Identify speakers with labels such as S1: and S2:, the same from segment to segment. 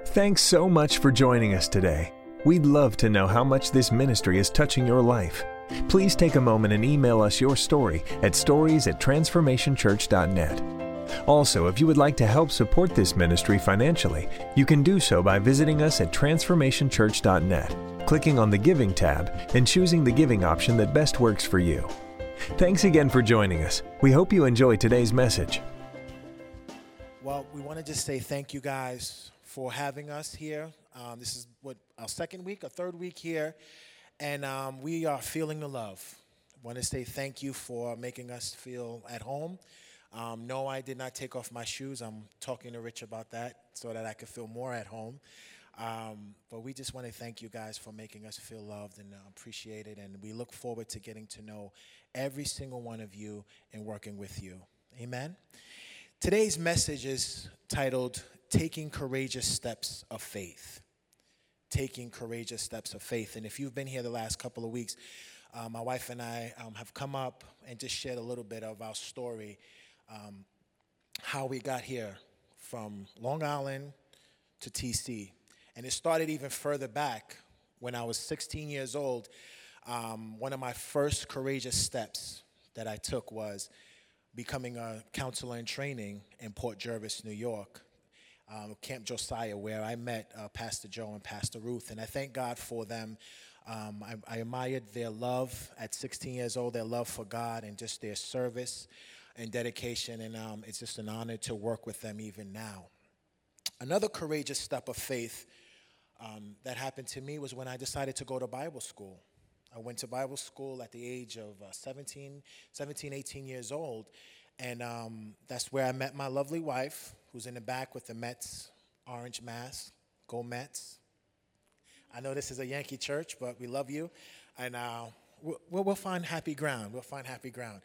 S1: Thanks so much for joining us today. We'd love to know how much this ministry is touching your life. Please take a moment and email us your story at stories@transformationchurch.net. Also, if you would like to help support this ministry financially, you can do so by visiting us at transformationchurch.net, clicking on the Giving tab, and choosing the giving option that best works for you. Thanks again for joining us. We hope you enjoy today's message.
S2: Well, we want to just say thank you guys for having us here. This is our third week here, and we are feeling the love. I want to say thank you for making us feel at home. No, I did not take off my shoes. I'm talking to Rich about that so that I could feel more at home. But we just want to thank you guys for making us feel loved and appreciated, and we look forward to getting to know every single one of you and working with you. Amen? Today's message is titled, Taking Courageous Steps of Faith. Taking Courageous Steps of Faith. And if you've been here the last couple of weeks, my wife and I have come up and just shared a little bit of our story, how we got here from Long Island to TC. And it started even further back when I was 16 years old. One of my first courageous steps that I took was becoming a counselor in training in Port Jervis, New York. Camp Josiah, where I met Pastor Joe and Pastor Ruth, and I thank God for them. I admired their love at 16 years old, their love for God and just their service and dedication, and it's just an honor to work with them even now. Another courageous step of faith that happened to me was when I decided to go to Bible school. I went to Bible school at the age of 17, 18 years old, and that's where I met my lovely wife, who's in the back with the Mets orange mask. Go Mets. I know this is a Yankee church, but we love you. And we'll find happy ground. We'll find happy ground.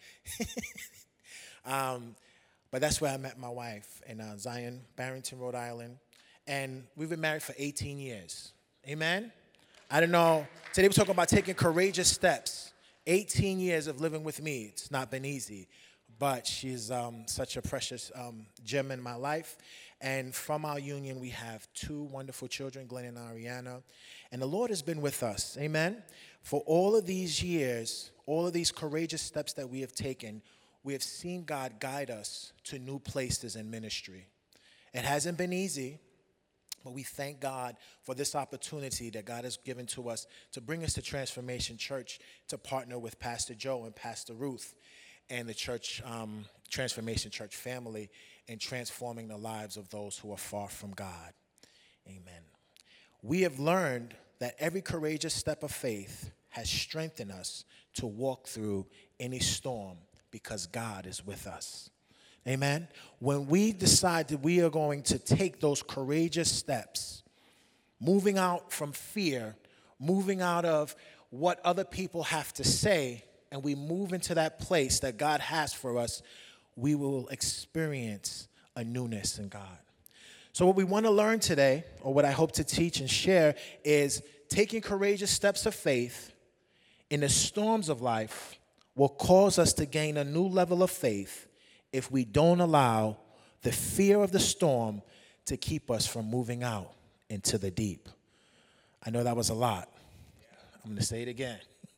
S2: But that's where I met my wife in Zion, Barrington, Rhode Island. And we've been married for 18 years. Amen? I don't know. Today we're talking about taking courageous steps. 18 years of living with me. It's not been easy. But she's such a precious gem in my life. And from our union, we have two wonderful children, Glenn and Ariana. And the Lord has been with us, amen? For all of these years, all of these courageous steps that we have taken, we have seen God guide us to new places in ministry. It hasn't been easy, but we thank God for this opportunity that God has given to us to bring us to Transformation Church to partner with Pastor Joe and Pastor Ruth and the church, Transformation Church family, in transforming the lives of those who are far from God. Amen. We have learned that every courageous step of faith has strengthened us to walk through any storm because God is with us. Amen. When we decide that we are going to take those courageous steps, moving out from fear, moving out of what other people have to say, and we move into that place that God has for us, we will experience a newness in God. So what we want to learn today, or what I hope to teach and share, is taking courageous steps of faith in the storms of life will cause us to gain a new level of faith if we don't allow the fear of the storm to keep us from moving out into the deep. I know that was a lot. I'm going to say it again.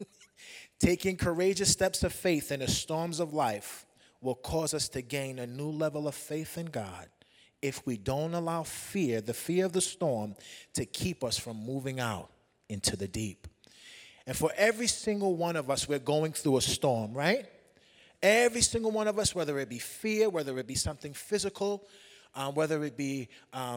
S2: Taking courageous steps of faith in the storms of life will cause us to gain a new level of faith in God if we don't allow fear, the fear of the storm, to keep us from moving out into the deep. And for every single one of us, we're going through a storm, right? Every single one of us, whether it be fear, whether it be something physical, whether it be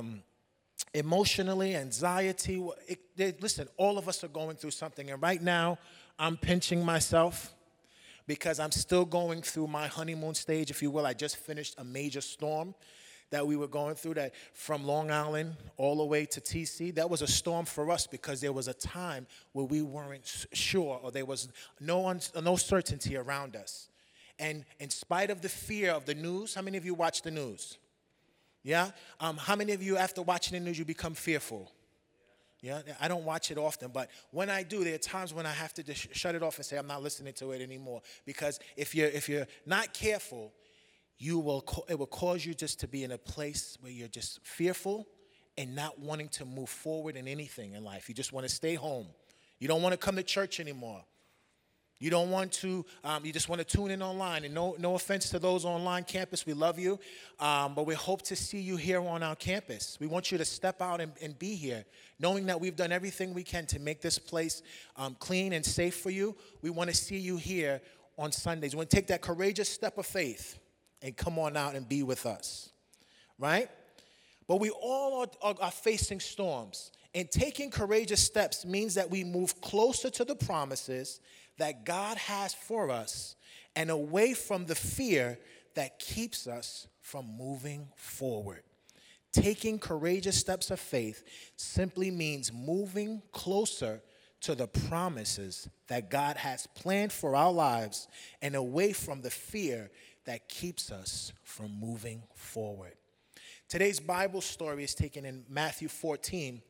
S2: emotionally, anxiety. Listen, all of us are going through something. And right now, I'm pinching myself because I'm still going through my honeymoon stage, if you will. I just finished a major storm that we were going through, that from Long Island all the way to TC. That was a storm for us because there was a time where we weren't sure, or there was no certainty around us. And in spite of the fear of the news, how many of you watch the news? Yeah? How many of you, after watching the news, you become fearful? Yeah, I don't watch it often, but when I do, there are times when I have to just shut it off and say, I'm not listening to it anymore. Because if you're not careful, it will cause you just to be in a place where you're just fearful and not wanting to move forward in anything in life. You just want to stay home. You don't want to come to church anymore. You don't want to, you just want to tune in online. And no offense to those online campus, we love you. But we hope to see you here on our campus. We want you to step out and be here, knowing that we've done everything we can to make this place clean and safe for you. We want to see you here on Sundays. We want to take that courageous step of faith and come on out and be with us, right? But we all are facing storms. And taking courageous steps means that we move closer to the promises that God has for us and away from the fear that keeps us from moving forward. Taking courageous steps of faith simply means moving closer to the promises that God has planned for our lives and away from the fear that keeps us from moving forward. Today's Bible story is taken in Matthew 14.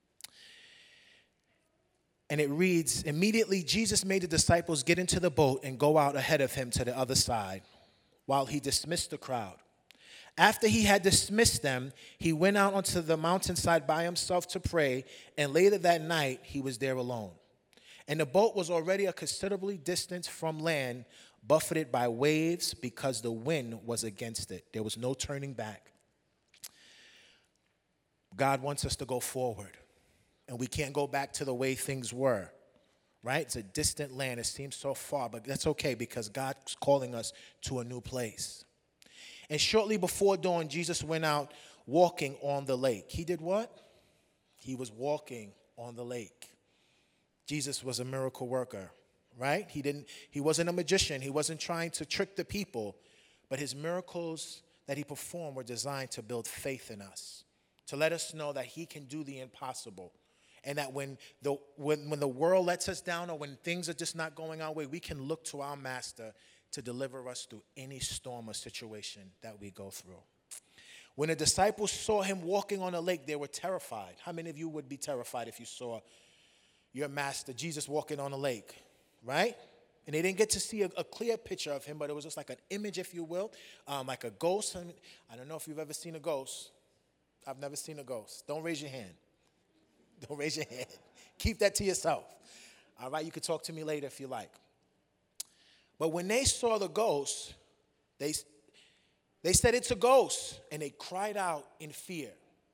S2: And it reads, immediately Jesus made the disciples get into the boat and go out ahead of him to the other side, while he dismissed the crowd. After he had dismissed them, he went out onto the mountainside by himself to pray, and later that night he was there alone. And the boat was already a considerable distance from land, buffeted by waves because the wind was against it. There was no turning back. God wants us to go forward. And we can't go back to the way things were, right? It's a distant land. It seems so far, but that's okay because God's calling us to a new place. And shortly before dawn, Jesus went out walking on the lake. He did what? He was walking on the lake. Jesus was a miracle worker, right? He wasn't a magician. He wasn't trying to trick the people, but his miracles that he performed were designed to build faith in us, to let us know that he can do the impossible. And that when the world lets us down or when things are just not going our way, we can look to our master to deliver us through any storm or situation that we go through. When the disciples saw him walking on a lake, they were terrified. How many of you would be terrified if you saw your master, Jesus, walking on a lake, right? And they didn't get to see a clear picture of him, but it was just like an image, if you will, like a ghost. I don't know if you've ever seen a ghost. I've never seen a ghost. Don't raise your hand. Don't raise your hand. Keep that to yourself. All right, you can talk to me later if you like. But when they saw the ghost, they said it's a ghost, and they cried out in fear.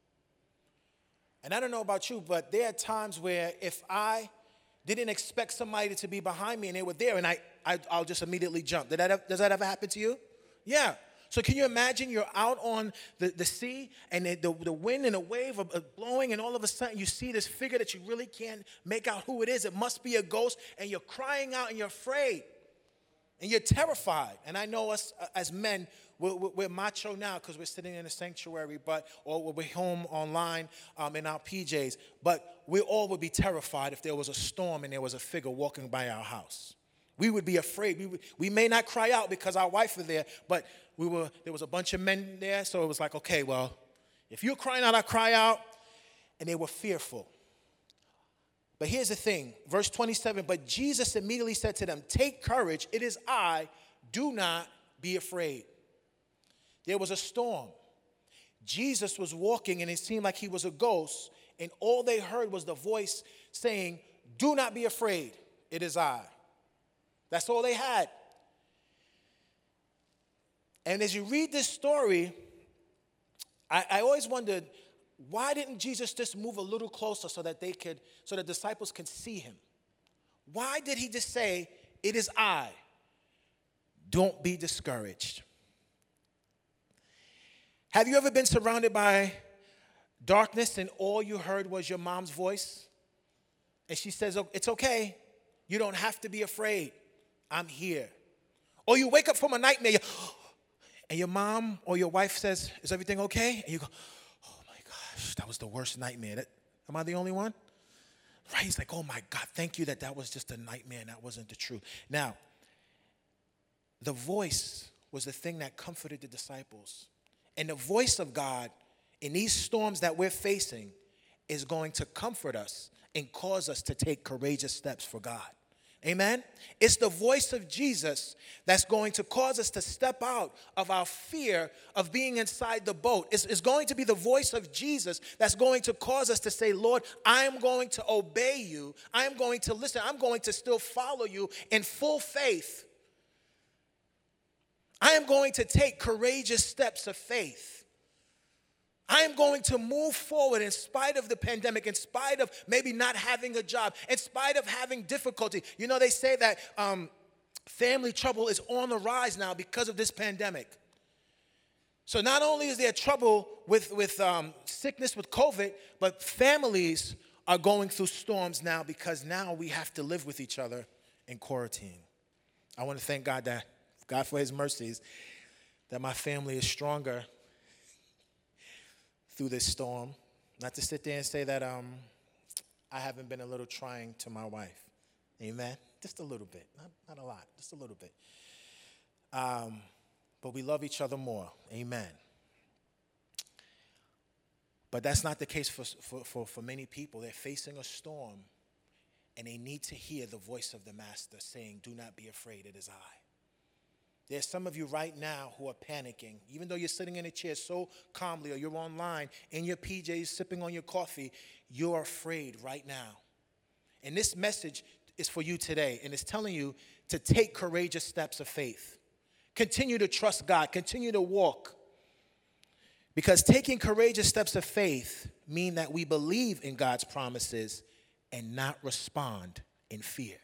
S2: And I don't know about you, but there are times where if I didn't expect somebody to be behind me and they were there, and I'll just immediately jump. Does that ever happen to you? Yeah. So can you imagine you're out on the sea and the wind and the wave are blowing, and all of a sudden you see this figure that you really can't make out who it is. It must be a ghost, and you're crying out and you're afraid and you're terrified. And I know us as men, we're macho now because we're sitting in a sanctuary, or we're home online in our PJs. But we all would be terrified if there was a storm and there was a figure walking by our house. We would be afraid. We may not cry out because our wife was there, but there was a bunch of men there, so it was like, okay, well, if you're crying out, I cry out. And they were fearful. But here's the thing, verse 27, but Jesus immediately said to them, take courage, it is I, do not be afraid. There was a storm. Jesus was walking, and it seemed like he was a ghost, and all they heard was the voice saying, do not be afraid, it is I. That's all they had. And as you read this story, I always wondered, why didn't Jesus just move a little closer so that the disciples could see him? Why did he just say, it is I? Don't be discouraged. Have you ever been surrounded by darkness and all you heard was your mom's voice? And she says, oh, it's okay. You don't have to be afraid. I'm here. Or you wake up from a nightmare and your mom or your wife says, is everything okay? And you go, oh my gosh, that was the worst nightmare. Am I the only one? Right? He's like, oh my God, thank you that was just a nightmare and that wasn't the truth. Now, the voice was the thing that comforted the disciples. And the voice of God in these storms that we're facing is going to comfort us and cause us to take courageous steps for God. Amen? It's the voice of Jesus that's going to cause us to step out of our fear of being inside the boat. It's going to be the voice of Jesus that's going to cause us to say, Lord, I am going to obey you. I am going to listen. I'm going to still follow you in full faith. I am going to take courageous steps of faith. I am going to move forward in spite of the pandemic, in spite of maybe not having a job, in spite of having difficulty. You know, they say that family trouble is on the rise now because of this pandemic. So not only is there trouble with sickness, with COVID, but families are going through storms now because now we have to live with each other in quarantine. I want to thank God for his mercies, that my family is stronger through this storm. Not to sit there and say that I haven't been a little trying to my wife. Amen? Just a little bit. Not a lot. Just a little bit. But we love each other more. Amen. But that's not the case for many people. They're facing a storm, and they need to hear the voice of the Master saying, do not be afraid, it is I. There's some of you right now who are panicking. Even though you're sitting in a chair so calmly, or you're online in your PJs sipping on your coffee, you're afraid right now. And this message is for you today, and it's telling you to take courageous steps of faith. Continue to trust God. Continue to walk. Because taking courageous steps of faith mean that we believe in God's promises and not respond in fear.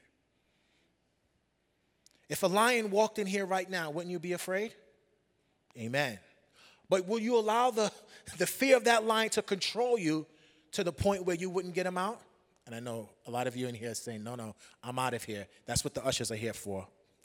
S2: If a lion walked in here right now, wouldn't you be afraid? Amen. But will you allow the fear of that lion to control you to the point where you wouldn't get him out? And I know a lot of you in here are saying, no, I'm out of here. That's what the ushers are here for.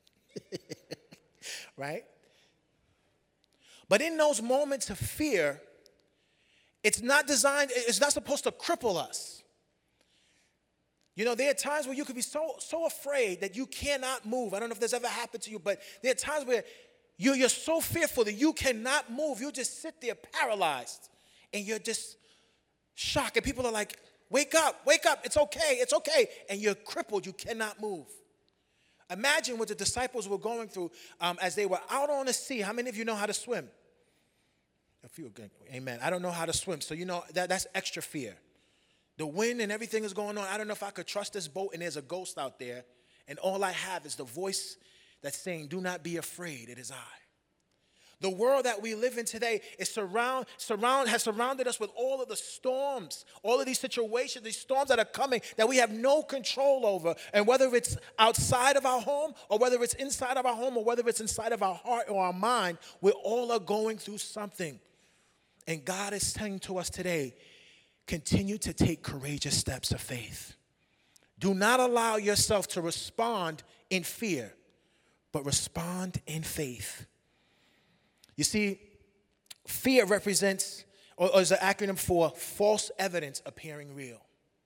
S2: Right? But in those moments of fear, it's not supposed to cripple us. You know, there are times where you could be so afraid that you cannot move. I don't know if this ever happened to you, but there are times where you're so fearful that you cannot move. You just sit there paralyzed, and you're just shocked. And people are like, wake up, it's okay. And you're crippled, you cannot move. Imagine what the disciples were going through as they were out on the sea. How many of you know how to swim? A few, good. Amen. I don't know how to swim, so you know that's extra fear. The wind and everything is going on. I don't know if I could trust this boat, and there's a ghost out there, and all I have is the voice that's saying, do not be afraid, it is I. The world that we live in today has surrounded us with all of the storms, all of these situations, these storms that are coming that we have no control over. And whether it's outside of our home, or whether it's inside of our home, or whether it's inside of our heart or our mind, we all are going through something. And God is saying to us today, continue to take courageous steps of faith. Do not allow yourself to respond in fear, but respond in faith. You see, fear represents, or is an acronym for false evidence appearing real.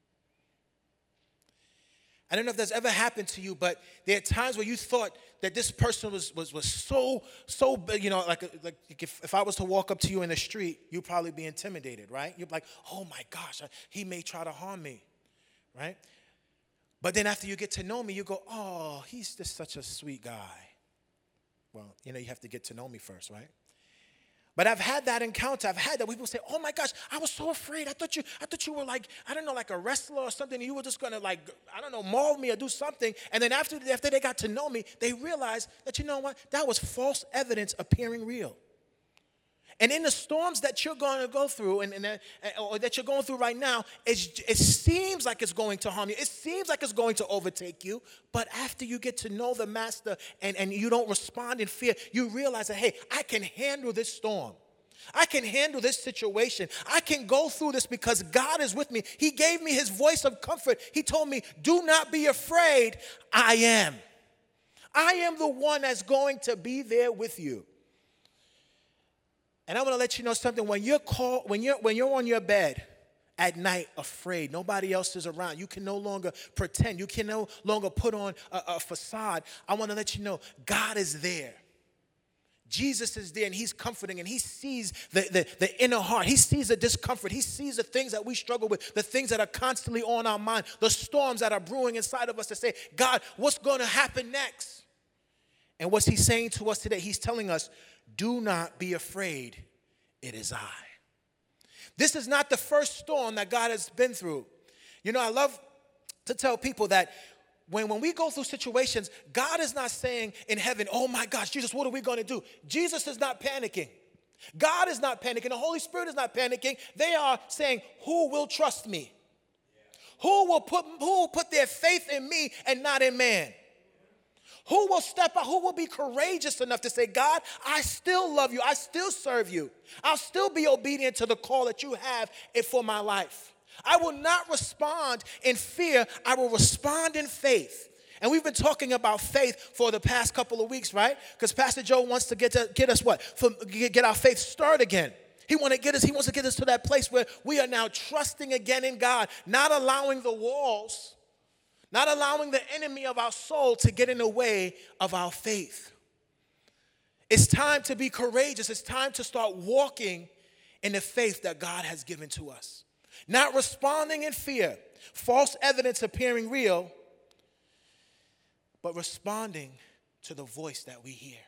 S2: I don't know if that's ever happened to you, but there are times where you thought that this person was so you know, like if I was to walk up to you in the street, you'd probably be intimidated, right? You'd be like, oh my gosh, he may try to harm me, right? But then after you get to know me, you go, oh, he's just such a sweet guy. Well, you know, you have to get to know me first, right? But I've had that encounter. I've had that. People say, oh my gosh, I was so afraid. I thought you were like, I don't know, like a wrestler or something. And you were just going to like, I don't know, maul me or do something. And then after they got to know me, they realized that, you know what, that was false evidence appearing real. And in the storms that you're going to go through or that you're going through right now, it seems like it's going to harm you. It seems like it's going to overtake you. But after you get to know the Master and you don't respond in fear, you realize that, hey, I can handle this storm. I can handle this situation. I can go through this because God is with me. He gave me his voice of comfort. He told me, do not be afraid. I am. I am the one that's going to be there with you. And I want to let you know something. When you're on your bed at night afraid, nobody else is around, you can no longer pretend. You can no longer put on a facade. I want to let you know God is there. Jesus is there and he's comforting and he sees the inner heart. He sees the discomfort. He sees the things that we struggle with, the things that are constantly on our mind, the storms that are brewing inside of us to say, God, what's going to happen next? And what's he saying to us today? He's telling us, do not be afraid. It is I. This is not the first storm that God has been through. You know, I love to tell people that when we go through situations, God is not saying in heaven, oh my gosh, Jesus, what are we going to do? Jesus is not panicking. God is not panicking. The Holy Spirit is not panicking. They are saying, who will trust me? Who will put their faith in me and not in man? Who will step out? Who will be courageous enough to say, God, I still love you. I still serve you. I'll still be obedient to the call that you have for my life. I will not respond in fear. I will respond in faith. And we've been talking about faith for the past couple of weeks, right? Because Pastor Joe wants to get us what? Get our faith stirred again. He wants to get us to that place where we are now trusting again in God, not allowing the walls, not allowing the enemy of our soul to get in the way of our faith. It's time to be courageous. It's time to start walking in the faith that God has given to us. Not responding in fear, false evidence appearing real, but responding to the voice that we hear.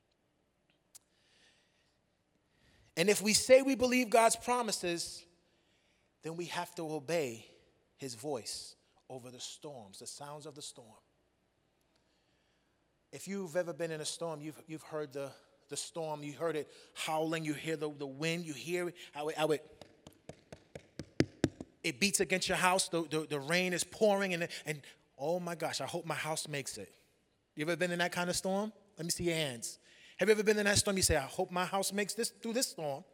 S2: And if we say we believe God's promises, then we have to obey his voice over the storms, the sounds of the storm. If you've ever been in a storm, you've heard the storm, you heard it howling, you hear the wind, you hear it, how it beats against your house, the rain is pouring, and oh my gosh, I hope my house makes it. You ever been in that kind of storm? Let me see your hands. Have you ever been in that storm? You say, I hope my house makes this through this storm.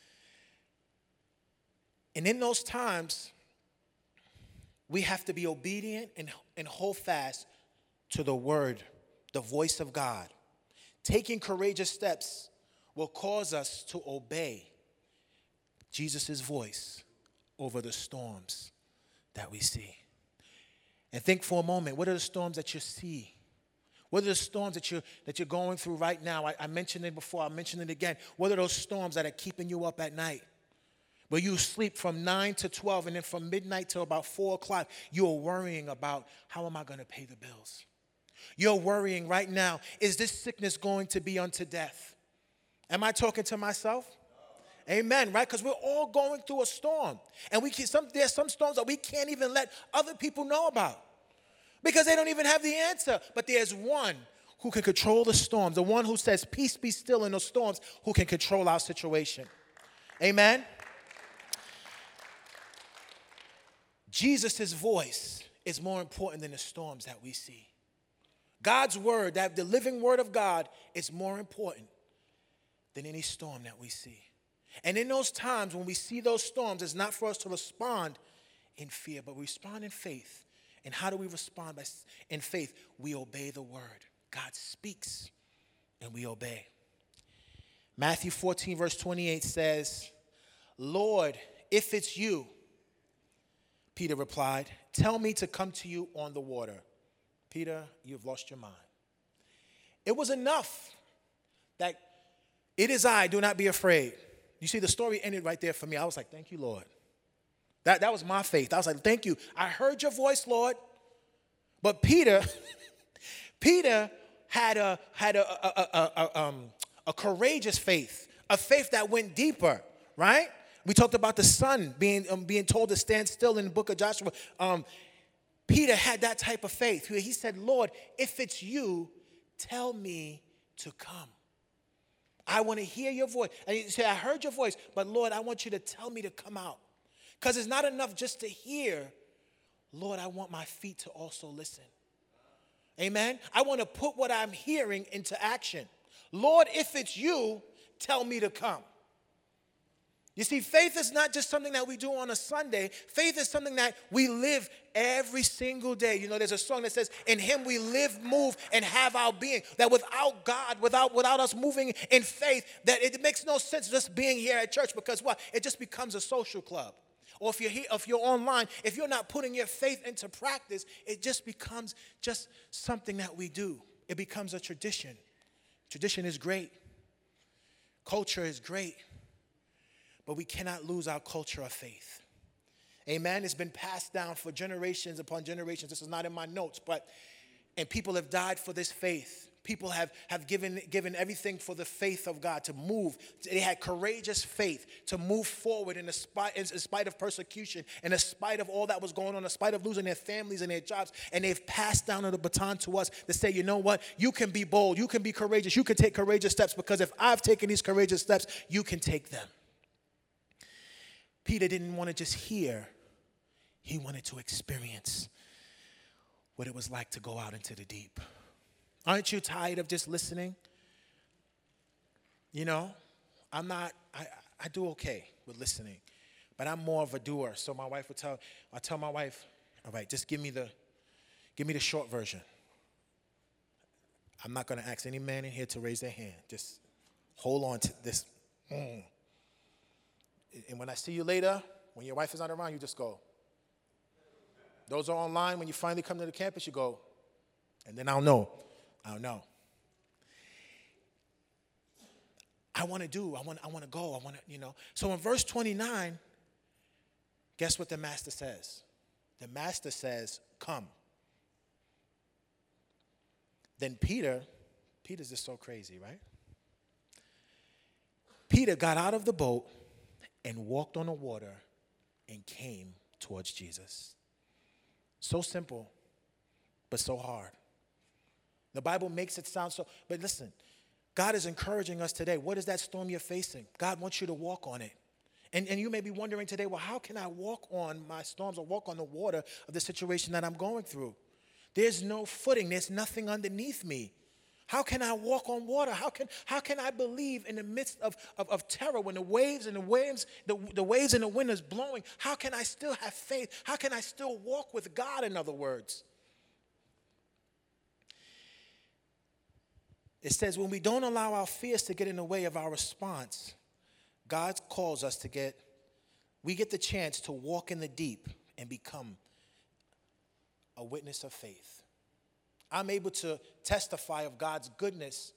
S2: And in those times, we have to be obedient and hold fast to the word, the voice of God. Taking courageous steps will cause us to obey Jesus' voice over the storms that we see. And think for a moment, what are the storms that you see? What are the storms that you're going through right now? I mentioned it before, I'll mention it again. What are those storms that are keeping you up at night? Where you sleep from 9 to 12, and then from midnight till about 4 o'clock, you're worrying about, how am I going to pay the bills? You're worrying right now, is this sickness going to be unto death? Am I talking to myself? Amen, right? Because we're all going through a storm. And there's some storms that we can't even let other people know about because they don't even have the answer. But there's one who can control the storms, the one who says, peace be still in those storms, who can control our situation. Amen? Jesus' voice is more important than the storms that we see. God's word, that the living word of God, is more important than any storm that we see. And in those times when we see those storms, it's not for us to respond in fear, but we respond in faith. And how do we respond? In faith, we obey the word. God speaks, and we obey. Matthew 14, verse 28 says, Lord, if it's you, Peter replied, tell me to come to you on the water. Peter, you've lost your mind. It was enough that it is I, do not be afraid. You see, the story ended right there for me. I was like, thank you, Lord. That was my faith. I was like, thank you. I heard your voice, Lord. But Peter had a courageous faith, a faith that went deeper, right? We talked about the sun being told to stand still in the book of Joshua. Peter had that type of faith. He said, Lord, if it's you, tell me to come. I want to hear your voice. And he said, I heard your voice, but Lord, I want you to tell me to come out. Because it's not enough just to hear. Lord, I want my feet to also listen. Amen? I want to put what I'm hearing into action. Lord, if it's you, tell me to come. You see, faith is not just something that we do on a Sunday. Faith is something that we live every single day. You know, there's a song that says, in him we live, move, and have our being. That without God, without us moving in faith, that it makes no sense just being here at church, because what? It just becomes a social club. Or if you're here, if you're online, if you're not putting your faith into practice, it just becomes just something that we do. It becomes a tradition. Tradition is great. Culture is great, but we cannot lose our culture of faith. Amen. It's been passed down for generations upon generations. This is not in my notes, and people have died for this faith. People have given everything for the faith of God to move. They had courageous faith to move forward in spite of persecution, in spite of all that was going on, in spite of losing their families and their jobs. And they've passed down the baton to us to say, you know what? You can be bold. You can be courageous. You can take courageous steps, because if I've taken these courageous steps, you can take them. Peter didn't want to just hear. He wanted to experience what it was like to go out into the deep. Aren't you tired of just listening? You know, I do okay with listening, but I'm more of a doer. So my wife I tell my wife, all right, just give me the short version. I'm not going to ask any man in here to raise their hand. Just hold on to this. And when I see you later, when your wife is not around, you just go. Those are online. When you finally come to the campus, you go, and then I'll know. I want to go. I want to, So in verse 29, guess what the master says? The master says, come. Then Peter's just so crazy, right? Peter got out of the boat and walked on the water and came towards Jesus. So simple, but so hard. The Bible makes it sound so, but listen, God is encouraging us today. What is that storm you're facing? God wants you to walk on it. And you may be wondering today, well, how can I walk on my storms or walk on the water of the situation that I'm going through? There's no footing. There's nothing underneath me. How can I walk on water? How can I believe in the midst of terror when the waves and the wind is blowing? How can I still have faith? How can I still walk with God, in other words? It says when we don't allow our fears to get in the way of our response, God calls us we get the chance to walk in the deep and become a witness of faith. I'm able to testify of God's goodness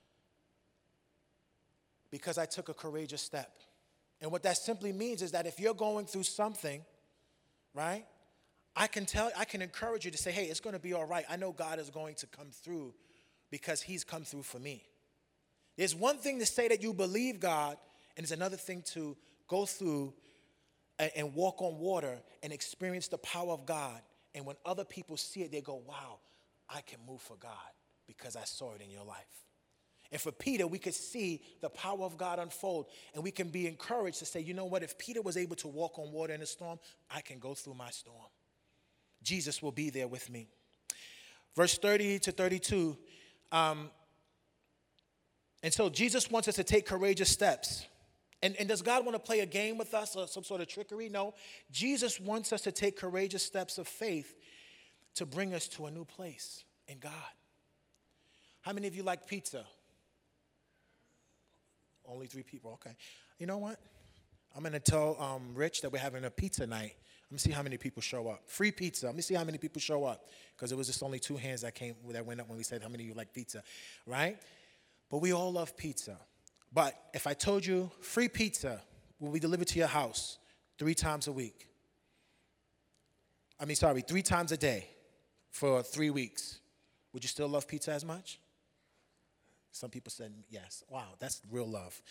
S2: because I took a courageous step. And what that simply means is that if you're going through something, right, I can encourage you to say, hey, it's going to be all right. I know God is going to come through because he's come through for me. There's one thing to say that you believe God, and it's another thing to go through and walk on water and experience the power of God. And when other people see it, they go, wow, I can move for God because I saw it in your life. And for Peter, we could see the power of God unfold, and we can be encouraged to say, you know what, if Peter was able to walk on water in a storm, I can go through my storm. Jesus will be there with me. Verse 30 to 32, and so Jesus wants us to take courageous steps. And does God want to play a game with us or some sort of trickery? No. Jesus wants us to take courageous steps of faith to bring us to a new place in God. How many of you like pizza? Only 3 people, okay. You know what? I'm going to tell Rich that we're having a pizza night. Let me see how many people show up. Free pizza. Let me see how many people show up. Because it was just only 2 hands that went up when we said how many of you like pizza, right? But we all love pizza. But if I told you free pizza will be delivered to your house 3 times a week. 3 times a day for 3 weeks. Would you still love pizza as much? Some people said yes. Wow, that's real love.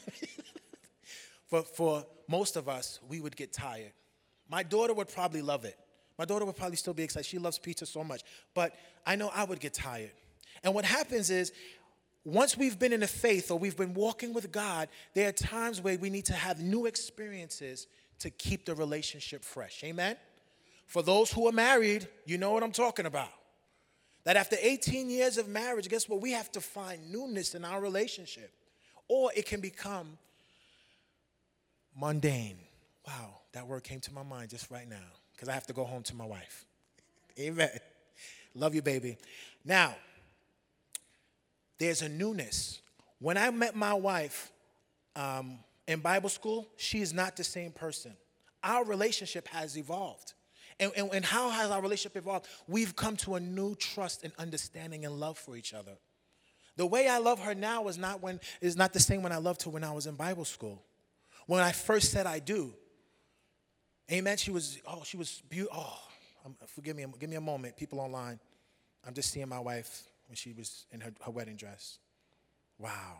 S2: For most of us, we would get tired. My daughter would probably love it. My daughter would probably still be excited. She loves pizza so much. But I know I would get tired. And what happens is, once we've been in the faith or we've been walking with God, there are times where we need to have new experiences to keep the relationship fresh. Amen? For those who are married, you know what I'm talking about. That after 18 years of marriage, guess what? We have to find newness in our relationship. Or it can become mundane. Wow, that word came to my mind just right now because I have to go home to my wife. Amen. Love you, baby. Now, there's a newness. When I met my wife in Bible school, she is not the same person. Our relationship has evolved. And how has our relationship evolved? We've come to a new trust and understanding and love for each other. The way I love her now is not the same when I loved her when I was in Bible school. When I first said I do. Amen. She was beautiful. Forgive me. Give me a moment. People online. I'm just seeing my wife when she was in her wedding dress. Wow.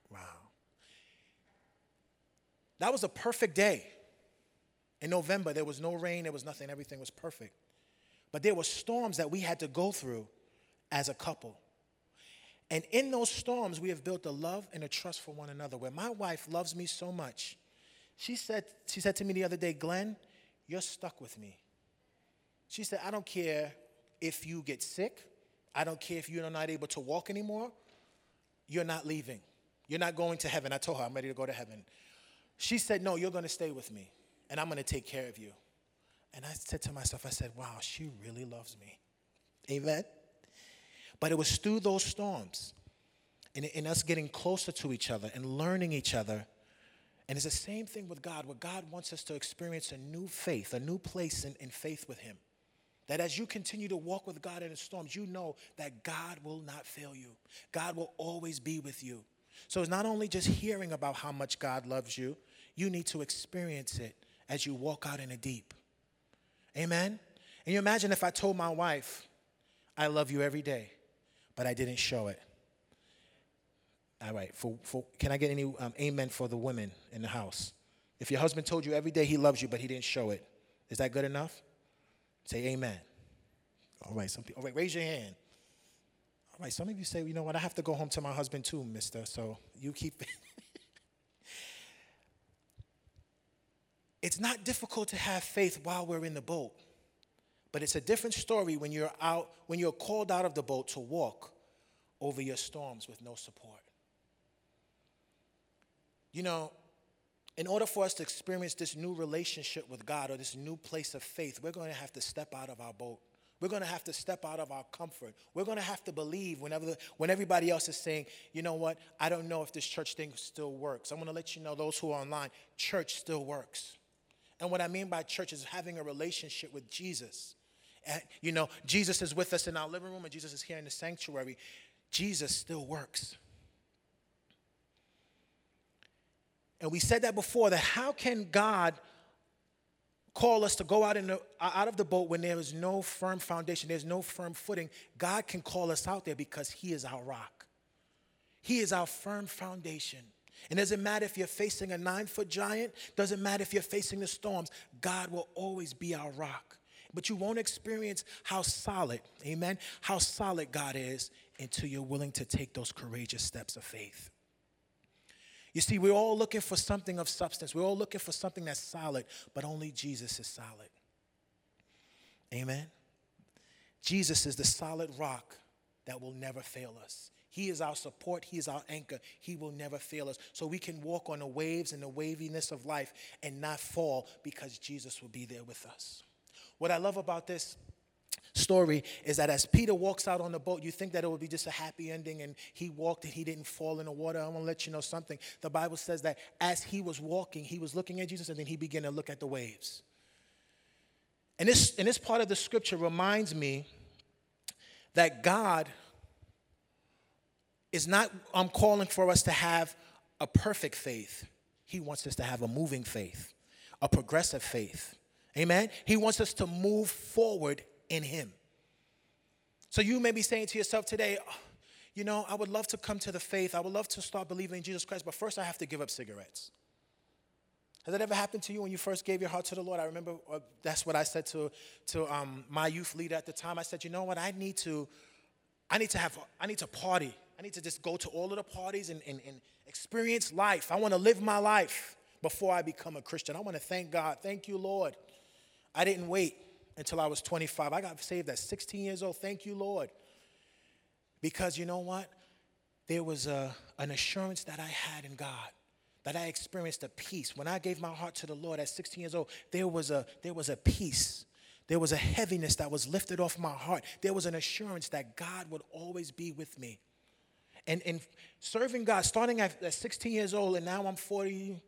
S2: That was a perfect day. In November, there was no rain. There was nothing. Everything was perfect. But there were storms that we had to go through as a couple. And in those storms, we have built a love and a trust for one another, where my wife loves me so much. She said to me the other day, Glenn, you're stuck with me. She said, I don't care if you get sick. I don't care if you're not able to walk anymore. You're not leaving. You're not going to heaven. I told her I'm ready to go to heaven. She said, no, you're going to stay with me, and I'm going to take care of you. And I said to myself, I said, wow, she really loves me. Amen? But it was through those storms and us getting closer to each other and learning each other. And it's the same thing with God, where God wants us to experience a new faith, a new place in faith with him. That as you continue to walk with God in the storms, you know that God will not fail you. God will always be with you. So it's not only just hearing about how much God loves you, you need to experience it as you walk out in the deep. Amen? And you imagine if I told my wife, I love you every day, but I didn't show it. All right, can I get any amen for the women in the house? If your husband told you every day he loves you, but he didn't show it, is that good enough? Say amen. All right, all right, raise your hand. All right, some of you say, you know what, I have to go home to my husband too, mister, so you keep it. It's not difficult to have faith while we're in the boat, but it's a different story when you're called out of the boat to walk over your storms with no support. You know, in order for us to experience this new relationship with God or this new place of faith, we're going to have to step out of our boat. We're going to have to step out of our comfort. We're going to have to believe when everybody else is saying, you know what, I don't know if this church thing still works. I want to let you know, those who are online, church still works. And what I mean by church is having a relationship with Jesus. You know, Jesus is with us in our living room and Jesus is here in the sanctuary. Jesus still works. And we said that before, that how can God call us to go out of the boat when there is no firm foundation, there's no firm footing? God can call us out there because he is our rock. He is our firm foundation. It doesn't matter if you're facing a 9-foot giant, doesn't matter if you're facing the storms, God will always be our rock. But you won't experience how solid, amen, how solid God is until you're willing to take those courageous steps of faith. You see, we're all looking for something of substance. We're all looking for something that's solid, but only Jesus is solid. Amen? Jesus is the solid rock that will never fail us. He is our support. He is our anchor. He will never fail us. So we can walk on the waves and the waviness of life and not fall because Jesus will be there with us. What I love about this story is that as Peter walks out on the boat, you think that it would be just a happy ending and he walked and he didn't fall in the water. I want to let you know something. The Bible says that as he was walking, he was looking at Jesus and then he began to look at the waves. And this part of the scripture reminds me that God is not calling for us to have a perfect faith. He wants us to have a moving faith, a progressive faith. Amen? He wants us to move forward in him. So you may be saying to yourself today, you know, I would love to come to the faith. I would love to start believing in Jesus Christ, but first I have to give up cigarettes. Has that ever happened to you when you first gave your heart to the Lord? I remember that's what I said to my youth leader at the time. I said, you know what, I need to party. I need to just go to all of the parties and experience life. I want to live my life before I become a Christian. I want to thank God. Thank you, Lord. I didn't wait until I was 25. I got saved at 16 years old. Thank you, Lord. Because you know what? There was an assurance that I had in God, that I experienced a peace. When I gave my heart to the Lord at 16 years old, there was a peace. There was a heaviness that was lifted off my heart. There was an assurance that God would always be with me. And serving God, starting at 16 years old, and now I'm 40,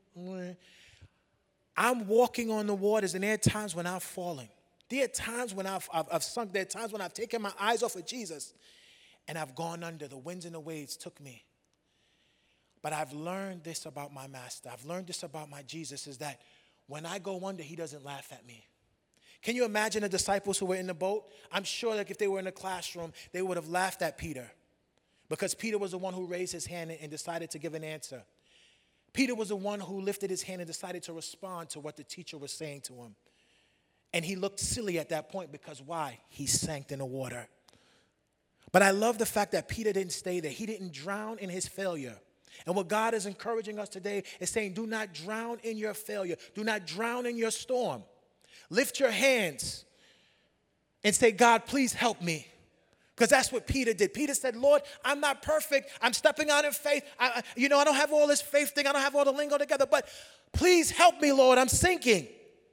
S2: I'm walking on the waters, and there are times when I'm falling. There are times when I've sunk. There are times when I've taken my eyes off of Jesus. and I've gone under. The winds and the waves took me. But I've learned this about my master. I've learned this about my Jesus, is that when I go under, he doesn't laugh at me. Can you imagine the disciples who were in the boat? I'm sure that if they were in a classroom, they would have laughed at Peter, because Peter was the one who raised his hand and decided to give an answer. Peter was the one who lifted his hand and decided to respond to what the teacher was saying to him. And he looked silly at that point because why? He sank in the water. But I love the fact that Peter didn't stay there. He didn't drown in his failure. And what God is encouraging us today is saying, do not drown in your failure. Do not drown in your storm. Lift your hands and say, God, please help me. Because that's what Peter did. Peter said, Lord, I'm not perfect. I'm stepping out in faith. I don't have all this faith thing. I don't have all the lingo together. But please help me, Lord. I'm sinking.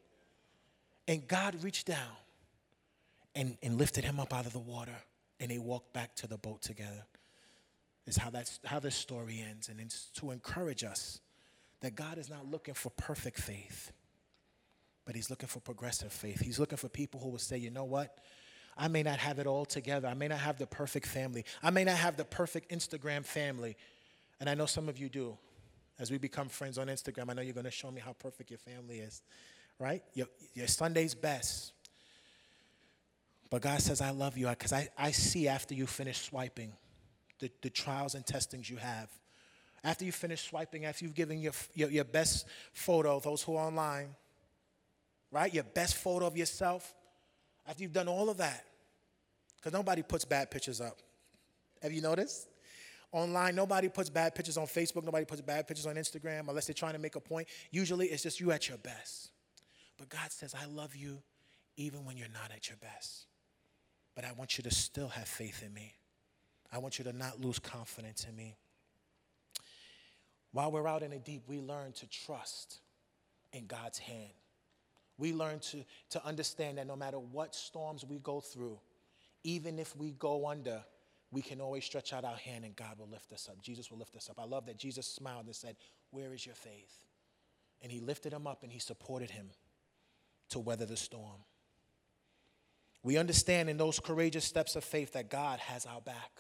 S2: And God reached down and lifted him up out of the water. And they walked back to the boat together. Is how this story ends. And it's to encourage us that God is not looking for perfect faith, but he's looking for progressive faith. He's looking for people who will say, you know what? I may not have it all together. I may not have the perfect family. I may not have the perfect Instagram family. And I know some of you do. As we become friends on Instagram, I know you're going to show me how perfect your family is, right? Your Sunday's best. But God says, I love you because I see after you finish swiping the trials and testings you have. After you finish swiping, after you've given your best photo, those who are online, right? Your best photo of yourself. After you've done all of that, because nobody puts bad pictures up. Have you noticed? Online, nobody puts bad pictures on Facebook. Nobody puts bad pictures on Instagram unless they're trying to make a point. Usually, it's just you at your best. But God says, I love you even when you're not at your best. But I want you to still have faith in me. I want you to not lose confidence in me. While we're out in the deep, we learn to trust in God's hand. We learn to understand that no matter what storms we go through, even if we go under, we can always stretch out our hand and God will lift us up. Jesus will lift us up. I love that Jesus smiled and said, where is your faith? And he lifted him up and he supported him to weather the storm. We understand in those courageous steps of faith that God has our back.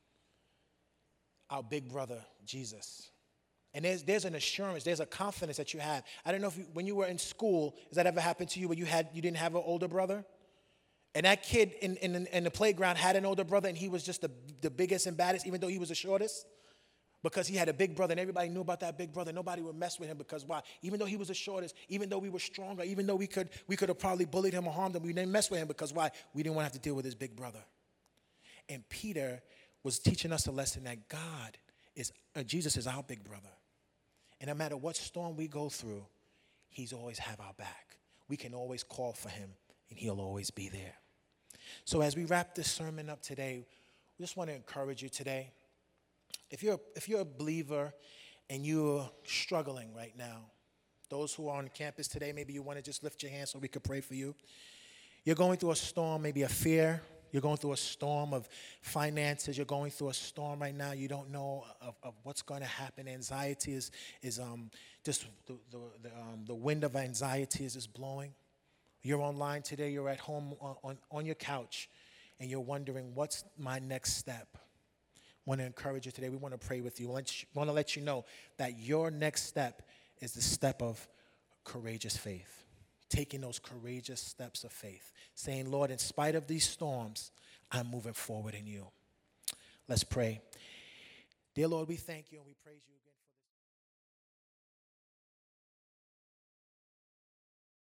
S2: Our big brother, Jesus. And there's an assurance, there's a confidence that you have. I don't know if when you were in school, has that ever happened to you where you didn't have an older brother? And that kid in the playground had an older brother and he was just the biggest and baddest, even though he was the shortest? Because he had a big brother and everybody knew about that big brother. Nobody would mess with him because why? Even though he was the shortest, even though we were stronger, even though we could have probably bullied him or harmed him, we didn't mess with him because why? We didn't want to have to deal with his big brother. And Peter was teaching us a lesson that Jesus is our big brother. And no matter what storm we go through, he's always have our back. We can always call for him, and he'll always be there. So as we wrap this sermon up today, we just want to encourage you today. If you're a believer and you're struggling right now, those who are on campus today, maybe you want to just lift your hand so we could pray for you. You're going through a storm, maybe a fear. You're going through a storm of finances. You're going through a storm right now. You don't know of what's going to happen. Anxiety is just the wind of anxiety is just blowing. You're online today. You're at home on your couch, and you're wondering, what's my next step? I want to encourage you today. We want to pray with you. We want to let you know that your next step is the step of courageous faith. Taking those courageous steps of faith. Saying, Lord, in spite of these storms, I'm moving forward in you. Let's pray. Dear Lord, we thank you and we praise you again.